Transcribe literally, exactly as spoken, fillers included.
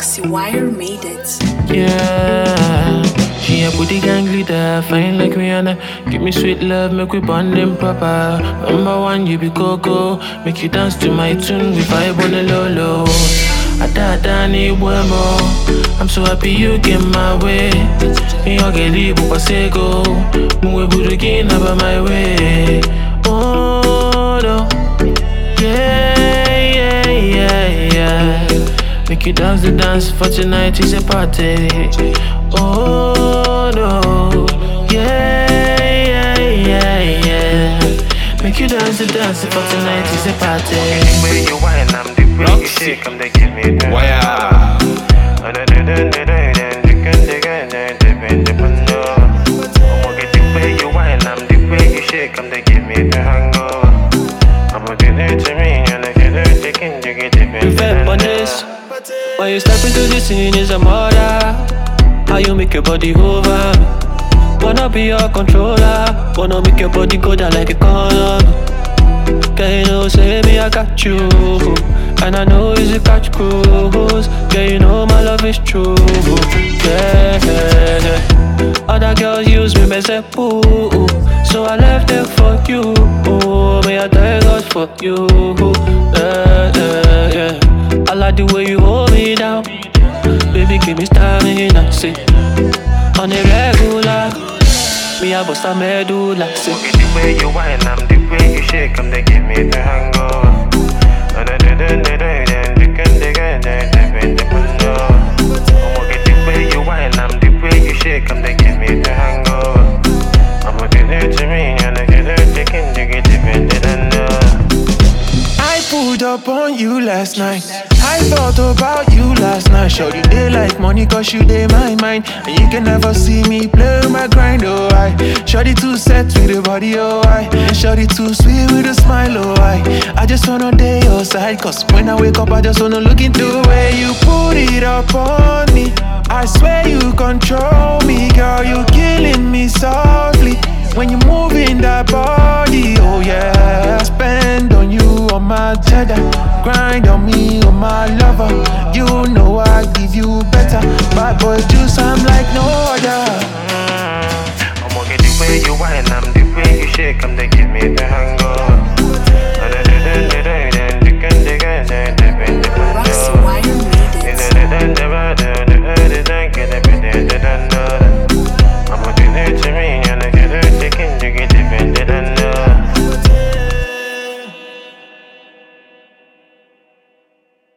Wire made it. Yeah, she a booty gang leader, fine like Rihanna. Give me sweet love, make we bonding proper. Number one, you be Coco, make you dance to my tune, we vibe on the low low. Adada ni buemo, I'm so happy you came my way. Me ogeli bu pasego, muwe burugi na ba my way. Oh no, yeah yeah yeah yeah. Make you dance the dance for tonight is a party. Oh no, yeah, yeah, yeah, yeah. Make you dance the dance for tonight is a party. The way you whine, I'm the way you shake, I'm the give me the Wire. The way you whine, I'm the way you shake, I'm the give me the hangover. I'm a get it to me, and I get it taking, you get it. You fed on this. When you step into the scene is a murder. How you make your body over me? Wanna be your controller. Wanna make your body go down like a condom. Girl, you know, say me, I got you. And I know it's a catch cruise. Girl, you know my love is true. Yeah, yeah, yeah. Other girls use me, me say poo. So I left them for you. Me, I thank God for you. Yeah, yeah, yeah. I like the way you hold me down. Baby, give me stamina, see. On a regular, me I bust a medulla, see. The way you whine, I'm the way you shake, I'm the give me the hangover. The way you whine, I'm the way you shake, I'm the give me the hangover. I'ma get it to me, and I get it taking, you get it and I pulled up on you last night. I thought about you last night. Shorty, they like money cause you they my mind. And you can never see me play with my grind, oh I. Shorty too set with the body, oh I. And shorty too sweet with a smile, oh I. I just wanna day your side, cause when I wake up I just wanna look into the way you put it up on me. I swear you control me, girl, you killing me softly. When you moving that body, oh yeah. Spend on you, on my cheddar. Grind on me, on my lover. You know I give you better. Bad boy juice, I'm like no other. I'ma get the way you whine, I'm the way you shake, I'm the give me the